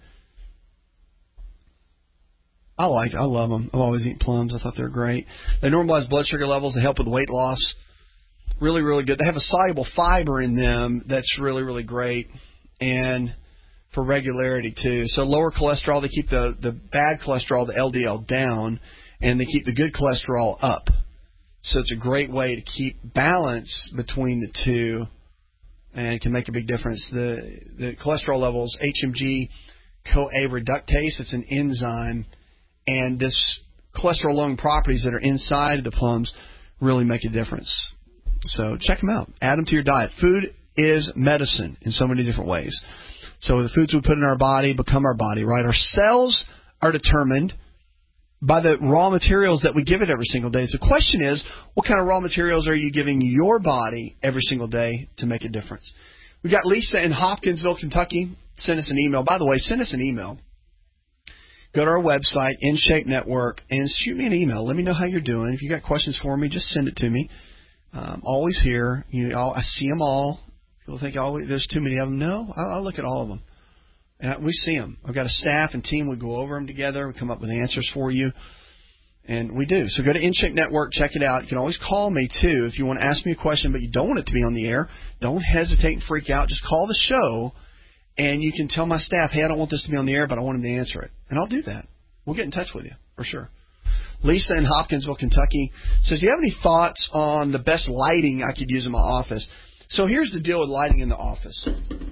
I like, I love them. I've always eaten plums. I thought they were great. They normalize blood sugar levels. They help with weight loss. Really, really good. They have a soluble fiber in them that's really, really great, and for regularity too. So lower cholesterol. They keep the, the bad cholesterol, the L D L, down, and they keep the good cholesterol up. So it's a great way to keep balance between the two, and can make a big difference. The the cholesterol levels, H M G CoA reductase, it's an enzyme, and this cholesterol-lowering properties that are inside of the plums really make a difference. So check them out. Add them to your diet. Food is medicine in so many different ways. So the foods we put in our body become our body, right? Our cells are determined by the raw materials that we give it every single day. So the question is, what kind of raw materials are you giving your body every single day to make a difference? We've got Lisa in Hopkinsville, Kentucky. Send us an email. By the way, send us an email. Go to our website, In Shape Network, and shoot me an email. Let me know how you're doing. If you got questions for me, just send it to me. Um, always here. You know, I see them all. People think, oh, there's too many of them. No, I, I look at all of them. And we see them. I've got a staff and team. We go over them together. We come up with answers for you. And we do. So go to In Shape Network. Check it out. You can always call me, too, if you want to ask me a question, but you don't want it to be on the air. Don't hesitate and freak out. Just call the show, and you can tell my staff, hey, I don't want this to be on the air, but I want them to answer it. And I'll do that. We'll get in touch with you, for sure. Lisa in Hopkinsville, Kentucky, says, do you have any thoughts on the best lighting I could use in my office? So here's the deal with lighting in the office.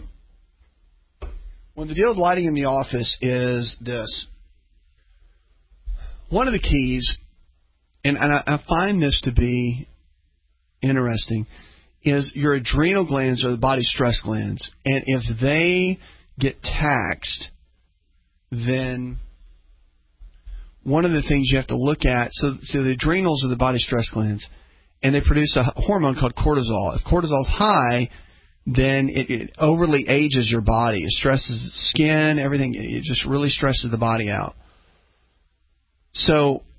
Well, the deal with lighting in the office is this. One of the keys, and, and I, I find this to be interesting, is your adrenal glands are the body's stress glands. And if they get taxed, then one of the things you have to look at, so, so the adrenals are the body's stress glands, and they produce a hormone called cortisol. If cortisol's high, then it, it overly ages your body. It stresses the skin, everything. It just really stresses the body out. So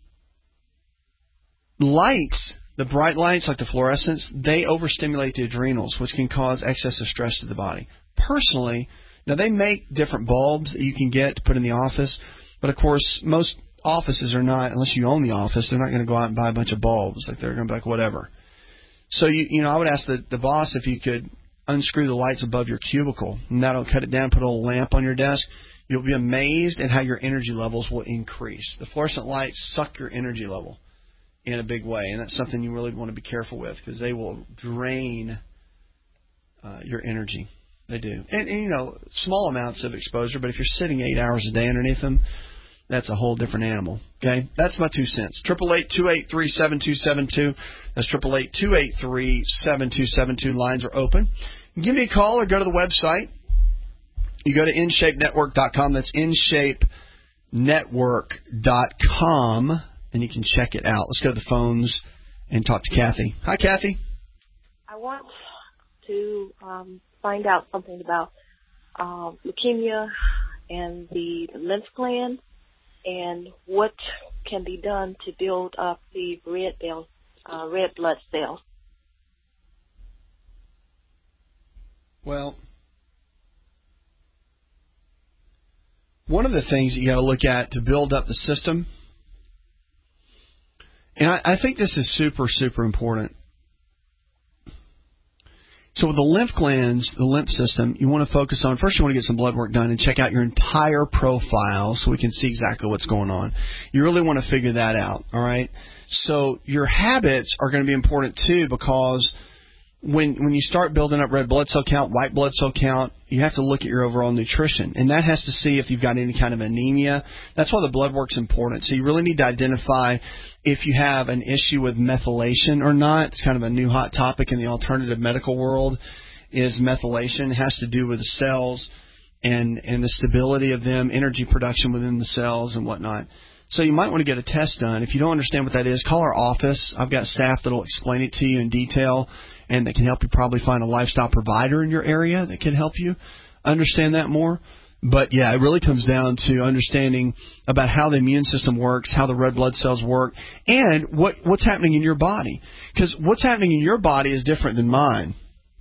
lights, the bright lights like the fluorescents, they overstimulate the adrenals, which can cause excessive stress to the body. Personally, now they make different bulbs that you can get to put in the office, but of course most offices are not, unless you own the office, they're not going to go out and buy a bunch of bulbs. Like they're going to be like, whatever. So, you you know, I would ask the, the boss if you could unscrew the lights above your cubicle, and that'll cut it down, put a little lamp on your desk. You'll be amazed at how your energy levels will increase. The fluorescent lights suck your energy level in a big way, and that's something you really want to be careful with because they will drain uh, your energy. They do. And, and, you know, small amounts of exposure, but if you're sitting eight hours a day underneath them, that's a whole different animal. Okay? That's my two cents. triple eight, two eight three, seven two seven two. That's triple eight, two eight three, seven two seven two. Lines are open. Give me a call or go to the website. You go to in shape network dot com. That's in shape network dot com, and you can check it out. Let's go to the phones and talk to Kathy. Hi, Kathy. I want to um, find out something about uh, leukemia and the lymph gland, and what can be done to build up the red cells, uh, red blood cells. Well, one of the things that you got to look at to build up the system, and I, I think this is super, super important. So with the lymph glands, the lymph system, you want to focus on, first you want to get some blood work done and check out your entire profile so we can see exactly what's going on. You really want to figure that out, all right? So your habits are going to be important too, because when when you start building up red blood cell count, white blood cell count, you have to look at your overall nutrition. And that has to see if you've got any kind of anemia. That's why the blood work's important. So you really need to identify if you have an issue with methylation or not. It's kind of a new hot topic in the alternative medical world, is methylation. It has to do with the cells and, and the stability of them, energy production within the cells and whatnot. So you might want to get a test done. If you don't understand what that is, call our office. I've got staff that will explain it to you in detail, and that can help you probably find a lifestyle provider in your area that can help you understand that more. But, yeah, it really comes down to understanding about how the immune system works, how the red blood cells work, and what what's happening in your body. Because what's happening in your body is different than mine.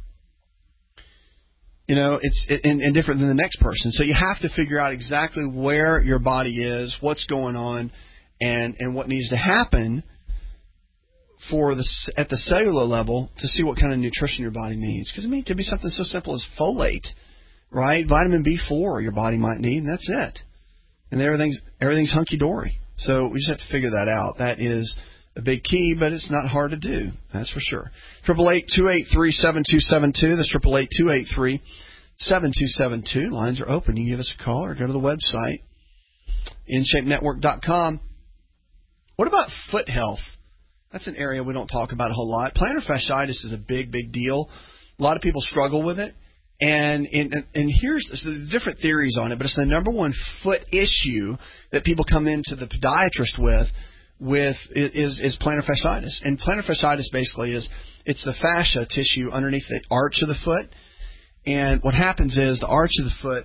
You know, it's and, and different than the next person. So you have to figure out exactly where your body is, what's going on, and, and what needs to happen for the at the cellular level to see what kind of nutrition your body needs. Because, I mean, it could be something so simple as folate, right? Vitamin B four your body might need, and that's it. And everything's, everything's hunky-dory. So we just have to figure that out. That is a big key, but it's not hard to do. That's for sure. triple eight, two eight three, seven two seven two. That's triple eight, two eight three, seven two seven two. Lines are open. You can give us a call or go to the website, in shape network dot com. What about foot health? That's an area we don't talk about a whole lot. Plantar fasciitis is a big, big deal. A lot of people struggle with it. And and, and here's so there's different theories on it, but it's the number one foot issue that people come into the podiatrist with, with is, is plantar fasciitis. And plantar fasciitis basically is it's the fascia tissue underneath the arch of the foot. And what happens is the arch of the foot,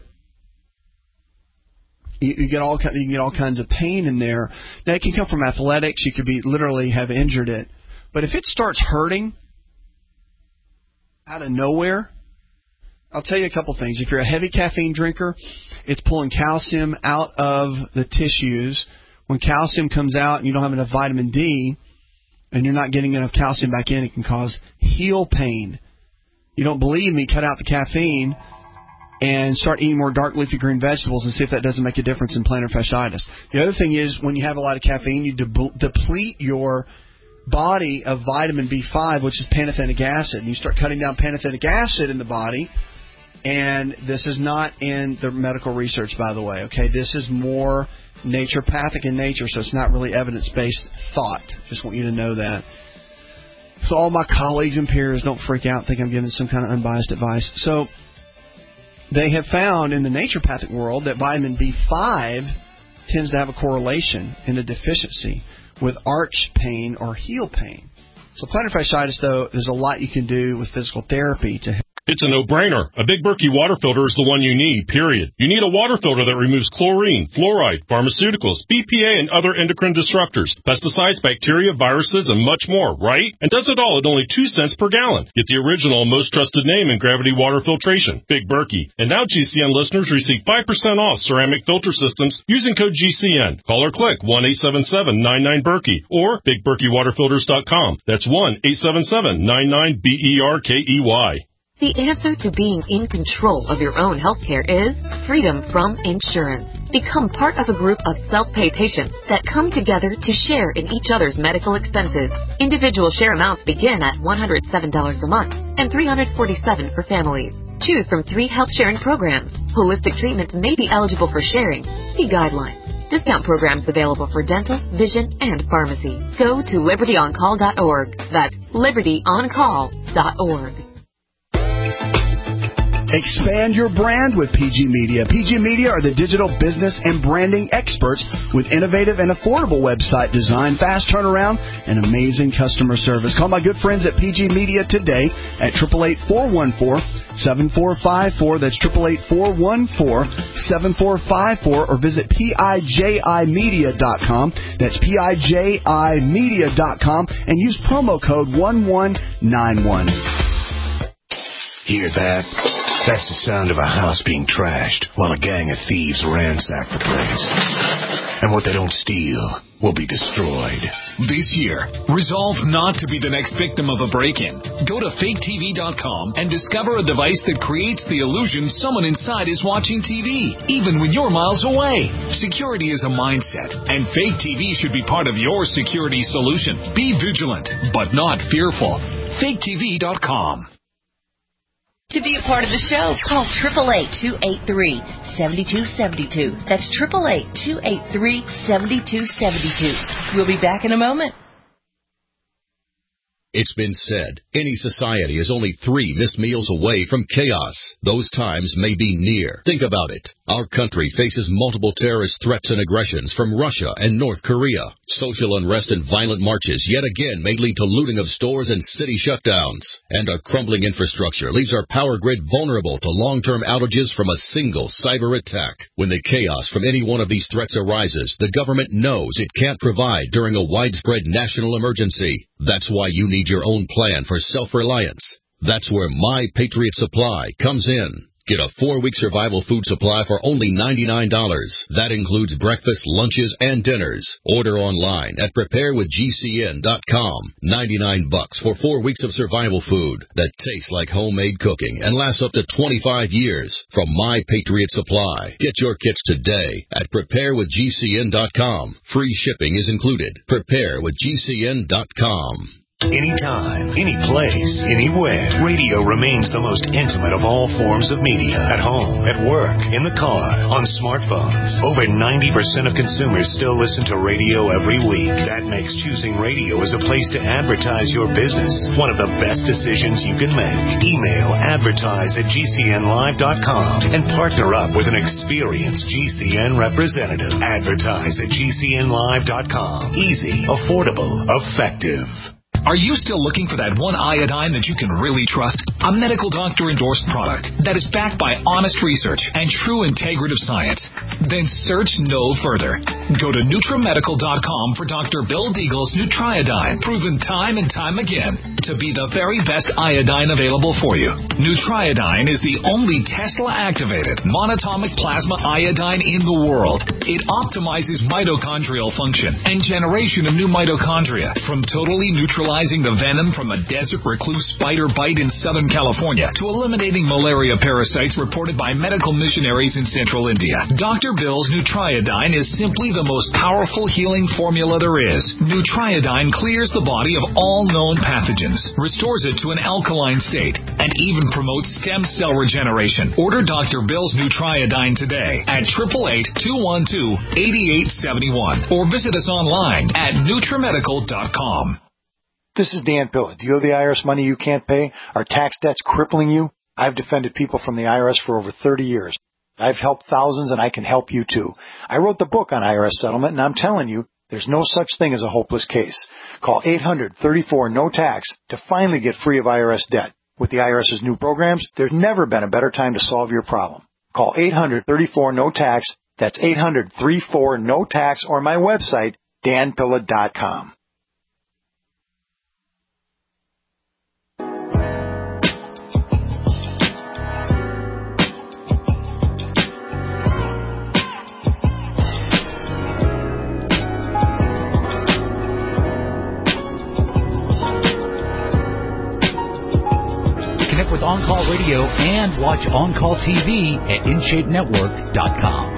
You, you get all you can get all kinds of pain in there. Now it can come from athletics. You could be literally have injured it, but if it starts hurting out of nowhere, I'll tell you a couple things. If you're a heavy caffeine drinker, it's pulling calcium out of the tissues. When calcium comes out and you don't have enough vitamin D, and you're not getting enough calcium back in, it can cause heel pain. You don't believe me? Cut out the caffeine and start eating more dark leafy green vegetables and see if that doesn't make a difference in plantar fasciitis. The other thing is when you have a lot of caffeine, you de- deplete your body of vitamin B five, which is pantothenic acid. And you start cutting down pantothenic acid in the body, And this is not in the medical research, by the way, okay? This is more naturopathic in nature, so it's not really evidence-based thought. Just want you to know that. So all my colleagues and peers, don't freak out and think I'm giving some kind of unbiased advice. So they have found in the naturopathic world that vitamin B five tends to have a correlation in a deficiency with arch pain or heel pain. So plantar fasciitis, though, there's a lot you can do with physical therapy to help. It's a no-brainer. A Big Berkey water filter is the one you need, period. You need a water filter that removes chlorine, fluoride, pharmaceuticals, B P A, and other endocrine disruptors, pesticides, bacteria, viruses, and much more, right? And does it all at only two cents per gallon. Get the original, most trusted name in gravity water filtration, Big Berkey. And now G C N listeners receive five percent off ceramic filter systems using code G C N. Call or click one eight seven seven nine nine Berkey or big berkey water filters dot com. That's one eight seven seven nine nine B E R K E Y. The answer to being in control of your own healthcare is freedom from insurance. Become part of a group of self-pay patients that come together to share in each other's medical expenses. Individual share amounts begin at one hundred seven dollars a month and three hundred forty-seven dollars for families. Choose from three health sharing programs. Holistic treatments may be eligible for sharing. See guidelines. Discount programs available for dental, vision, and pharmacy. Go to liberty on call dot org. That's liberty on call dot org. Expand your brand with P G Media. P G Media are the digital business and branding experts with innovative and affordable website design, fast turnaround, and amazing customer service. Call my good friends at P G Media today at eight eight eight, four one four, seven four five four. That's eight eight eight, four one four, seven four five four, or visit P I J I media dot com. That's P I J I media dot com and use promo code one one nine one. Hear that? That's the sound of a house being trashed while a gang of thieves ransack the place. And what they don't steal will be destroyed. This year, resolve not to be the next victim of a break-in. Go to fake T V dot com and discover a device that creates the illusion someone inside is watching T V, even when you're miles away. Security is a mindset, and Fake T V should be part of your security solution. Be vigilant, but not fearful. fake T V dot com. To be a part of the show, call eight eight eight, two eight three, seven two seven two. That's eight eight eight, two eight three, seven two seven two. We'll be back in a moment. It's been said, any society is only three missed meals away from chaos. Those times may be near. Think about it. Our country faces multiple terrorist threats and aggressions from Russia and North Korea. Social unrest and violent marches yet again may lead to looting of stores and city shutdowns. And a crumbling infrastructure leaves our power grid vulnerable to long-term outages from a single cyber attack. When the chaos from any one of these threats arises, the government knows it can't provide during a widespread national emergency. That's why you need your own plan for self-reliance. That's where My Patriot Supply comes in. Get a four-week survival food supply for only ninety-nine dollars. That includes breakfast, lunches, and dinners. Order online at prepare with G C N dot com. ninety-nine bucks for four weeks of survival food that tastes like homemade cooking and lasts up to twenty-five years from My Patriot Supply. Get your kits today at prepare with G C N dot com. Free shipping is included. prepare with G C N dot com. Anytime, any place, anywhere, radio remains the most intimate of all forms of media. At home, at work, in the car, on smartphones. Over ninety percent of consumers still listen to radio every week. That makes choosing radio as a place to advertise your business one of the best decisions you can make. Email advertise at G C N live dot com and partner up with an experienced G C N representative. Advertise at G C N live dot com. Easy, affordable, effective. Are you still looking for that one iodine that you can really trust? A medical doctor-endorsed product that is backed by honest research and true integrative science? Then search no further. Go to Nutra Medical dot com for Doctor Bill Deagle's Nutriodine, proven time and time again to be the very best iodine available for you. Nutriodine is the only Tesla-activated monatomic plasma iodine in the world. It optimizes mitochondrial function and generation of new mitochondria from totally neutralizing the venom from a desert recluse spider bite in Southern California to eliminating malaria parasites reported by medical missionaries in central India. Doctor Bill's Nutriodine is simply the most powerful healing formula there is. Nutriodine clears the body of all known pathogens, restores it to an alkaline state, and even promotes stem cell regeneration. Order Doctor Bill's Nutriodine today at eight eight eight, two one two, eight eight seven one or visit us online at Nutrimedical dot com. This is Dan Pilla. Do you owe the I R S money you can't pay? Are tax debts crippling you? I've defended people from the I R S for over thirty years. I've helped thousands, and I can help you too. I wrote the book on I R S settlement, and I'm telling you, there's no such thing as a hopeless case. Call eight hundred, thirty-four, no tax to finally get free of I R S debt. With the IRS's new programs, there's never been a better time to solve your problem. Call eight hundred, thirty-four, no tax. That's eight hundred, thirty-four, no tax, or my website, dan pilla dot com. Connect with On Call Radio and watch On Call T V at in shape network dot com.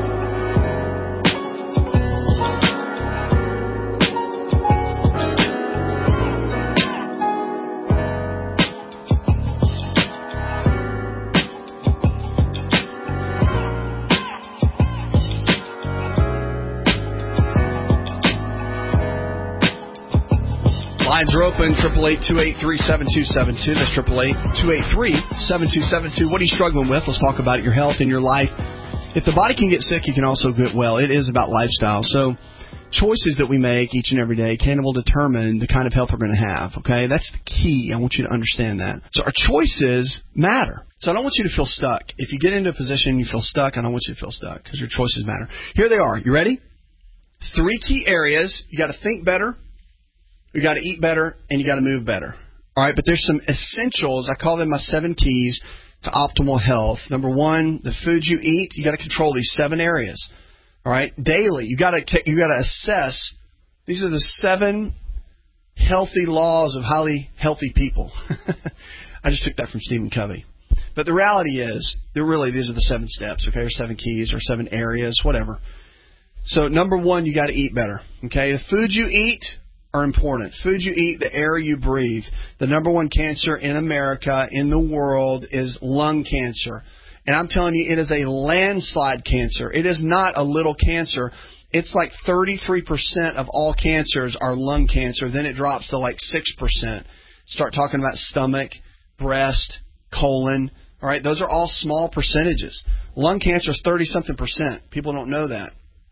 Lines are open, eight eight eight, two eight three, seven two seven two. That's eight eight eight, two eight three, seven two seven two. What are you struggling with? Let's talk about your health and your life. If the body can get sick, you can also get well. It is about lifestyle. So choices that we make each and every day can will determine the kind of health we're going to have, okay? That's the key. I want you to understand that. So our choices matter. So I don't want you to feel stuck. If you get into a position and you feel stuck, I don't want you to feel stuck because your choices matter. Here they are. You ready? Three key areas. You got to think better. You got to eat better, and you got to move better. All right, but there's some essentials. I call them my seven keys to optimal health. Number one, the food you eat. You got to control these seven areas. All right, daily. You got to you got to assess. These are the seven healthy laws of highly healthy people. I just took that from Stephen Covey. But the reality is, they're really these are the seven steps. Okay, or seven keys, or seven areas, whatever. So number one, you got to eat better. Okay, the food you eat are important. Food you eat, the air you breathe. The number one cancer in America, in the world, is lung cancer. And I'm telling you, it is a landslide cancer. It is not a little cancer. It's like thirty-three percent of all cancers are lung cancer. Then it drops to like six percent. Start talking about stomach, breast, colon. All right, those are all small percentages. Lung cancer is thirty-something percent. People don't know that.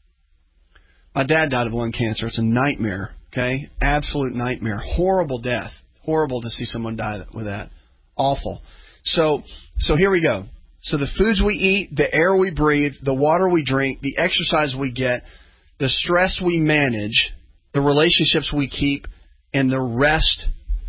My dad died of lung cancer. It's a nightmare. Okay, absolute nightmare. Horrible death. Horrible to see someone die with that. Awful. So, so here we go. So the foods we eat, the air we breathe, the water we drink, the exercise we get, the stress we manage, the relationships we keep, and the rest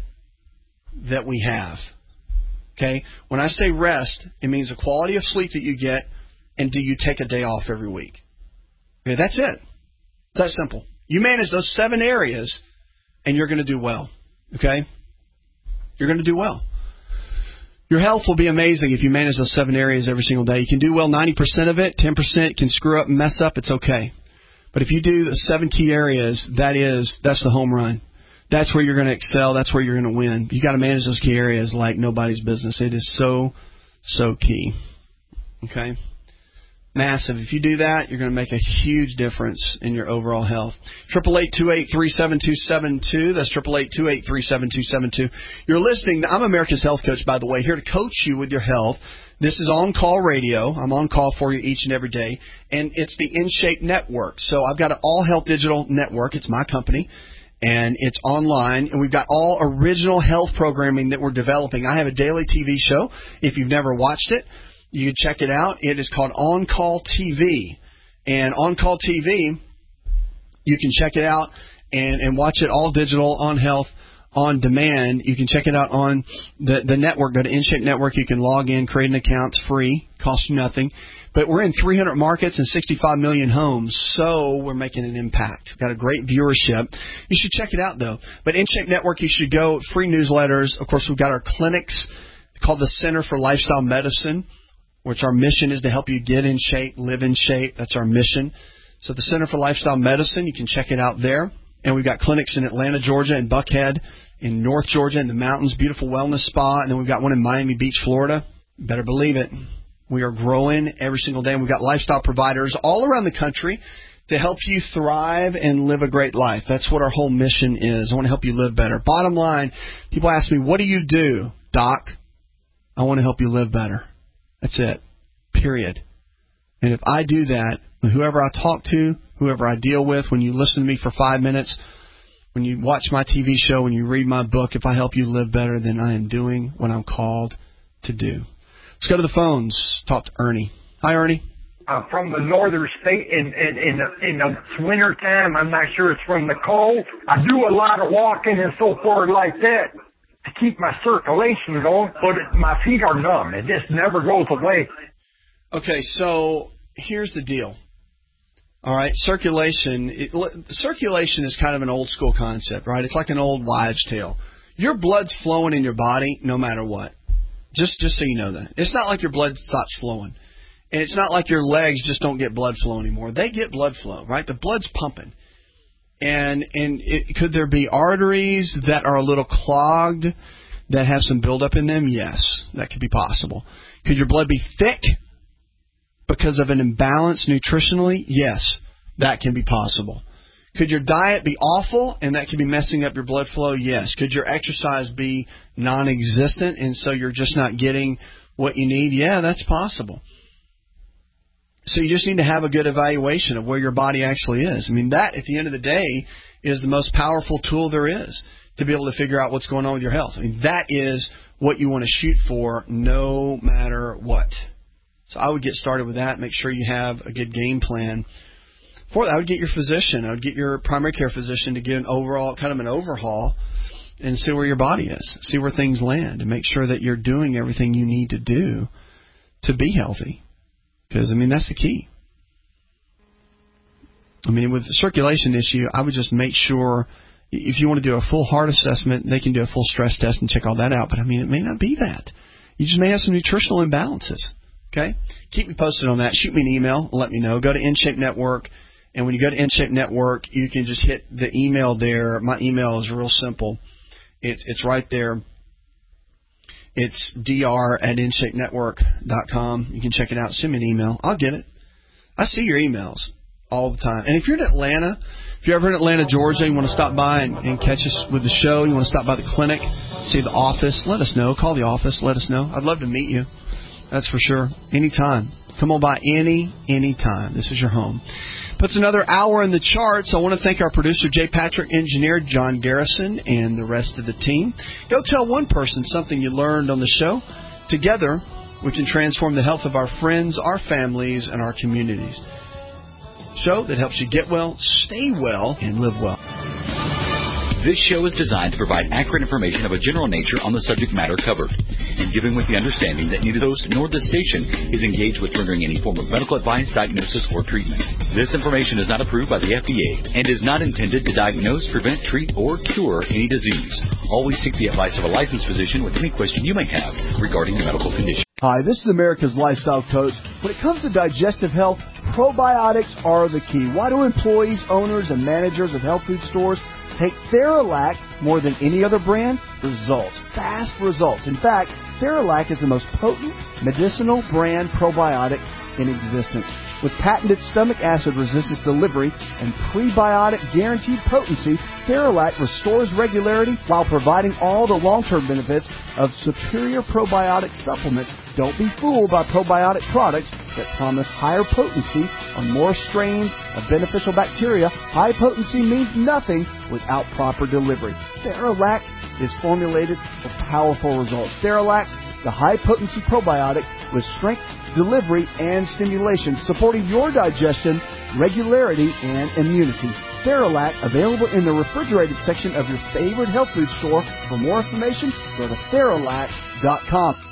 that we have. Okay? When I say rest, it means the quality of sleep that you get, and do you take a day off every week? Okay, that's it. It's that simple. You manage those seven areas, and you're going to do well. Okay? You're going to do well. Your health will be amazing if you manage those seven areas every single day. You can do well ninety percent of it. ten percent can screw up and mess up. It's okay. But if you do the seven key areas, that is, that's the home run. That's where you're going to excel. That's where you're going to win. You got to manage those key areas like nobody's business. It is so, so key. Okay? Massive. If you do that, you're going to make a huge difference in your overall health. eight eight eight, two eight three, seven two seven two. That's eight eight eight, two eight three, seven two seven two. You're listening. I'm America's Health Coach, by the way, here to coach you with your health. This is On Call Radio. I'm on call for you each and every day. And it's the In Shape Network. So I've got an all health digital network. It's my company. And it's online. And we've got all original health programming that we're developing. I have a daily T V show. If you've never watched it, you can check it out. It is called On Call T V. And On Call T V, you can check it out and, and watch it all digital, on health, on demand. You can check it out on the, the network. Go to InShape Network. You can log in, create an account. It's free. Costs you nothing. But we're in three hundred markets and sixty-five million homes, so we're making an impact. We've got a great viewership. You should check it out, though. But InShape Network, you should go. Free newsletters. Of course, we've got our clinics called the Center for Lifestyle Medicine, which our mission is to help you get in shape, live in shape. That's our mission. So the Center for Lifestyle Medicine, you can check it out there. And we've got clinics in Atlanta, Georgia, and Buckhead, in North Georgia, in the mountains, beautiful wellness spa. And then we've got one in Miami Beach, Florida. You better believe it. We are growing every single day. And we've got lifestyle providers all around the country to help you thrive and live a great life. That's what our whole mission is. I want to help you live better. Bottom line, people ask me, what do you do, Doc? I want to help you live better. That's it. Period. And if I do that, whoever I talk to, whoever I deal with, when you listen to me for five minutes, when you watch my T V show, when you read my book, if I help you live better, then I am doing what I'm called to do. Let's go to the phones. Talk to Ernie. Hi, Ernie. Uh, from the northern state in in in the, in the winter time. I'm not sure it's from the cold. I do a lot of walking and so forth like that to keep my circulation going, but it, my feet are numb. It just never goes away. Okay, so here's the deal. All right, circulation. It, circulation is kind of an old school concept, right? It's like an old wives' tale. Your blood's flowing in your body no matter what. Just just so you know that. It's not like your blood stops flowing. And it's not like your legs just don't get blood flow anymore. They get blood flow, right? The blood's pumping. And and it, could there be arteries that are a little clogged that have some buildup in them? Yes, that could be possible. Could your blood be thick because of an imbalance nutritionally? Yes, that can be possible. Could your diet be awful and that could be messing up your blood flow? Yes. Could your exercise be non-existent and so you're just not getting what you need? Yeah, that's possible. So you just need to have a good evaluation of where your body actually is. I mean, that, at the end of the day, is the most powerful tool there is to be able to figure out what's going on with your health. I mean, that is what you want to shoot for no matter what. So I would get started with that. Make sure you have a good game plan. For that, I would get your physician. I would get your primary care physician to get an overall, kind of an overhaul and see where your body is, see where things land, and make sure that you're doing everything you need to do to be healthy. Because, I mean, that's the key. I mean, with the circulation issue, I would just make sure, if you want to do a full heart assessment, they can do a full stress test and check all that out. But, I mean, it may not be that. You just may have some nutritional imbalances. Okay? Keep me posted on that. Shoot me an email. Let me know. Go to InShape Network. And when you go to InShape Network, you can just hit the email there. My email is real simple. It's, it's right there. It's dr at inshape network dot com. You can check it out. Send me an email. I'll get it. I see your emails all the time. And if you're in Atlanta, if you're ever in Atlanta, Georgia, you want to stop by and, and catch us with the show, you want to stop by the clinic, see the office, let us know. Call the office. Let us know. I'd love to meet you. That's for sure. Anytime. Come on by any, any time. This is your home. Puts another hour in the charts. I want to thank our producer, Jay Patrick, engineer John Garrison, and the rest of the team. Go tell one person something you learned on the show. Together, we can transform the health of our friends, our families, and our communities. Show that helps you get well, stay well, and live well. This show is designed to provide accurate information of a general nature on the subject matter covered, and given with the understanding that neither the host nor the station is engaged with rendering any form of medical advice, diagnosis, or treatment. This information is not approved by the F D A and is not intended to diagnose, prevent, treat, or cure any disease. Always seek the advice of a licensed physician with any question you may have regarding your medical condition. Hi, this is America's Lifestyle Coach. When it comes to digestive health, probiotics are the key. Why do employees, owners, and managers of health food stores take Theralac more than any other brand? Results. Fast results. In fact, Theralac is the most potent medicinal brand probiotic in existence. With patented stomach acid resistance delivery and prebiotic guaranteed potency, Theralac restores regularity while providing all the long-term benefits of superior probiotic supplements. Don't be fooled by probiotic products that promise higher potency on more strains of beneficial bacteria. High potency means nothing without proper delivery. Theralac is formulated for powerful results. Theralac, the high-potency probiotic with strength, delivery, and stimulation, supporting your digestion, regularity, and immunity. Theralac, available in the refrigerated section of your favorite health food store. For more information, go to Theralac dot com.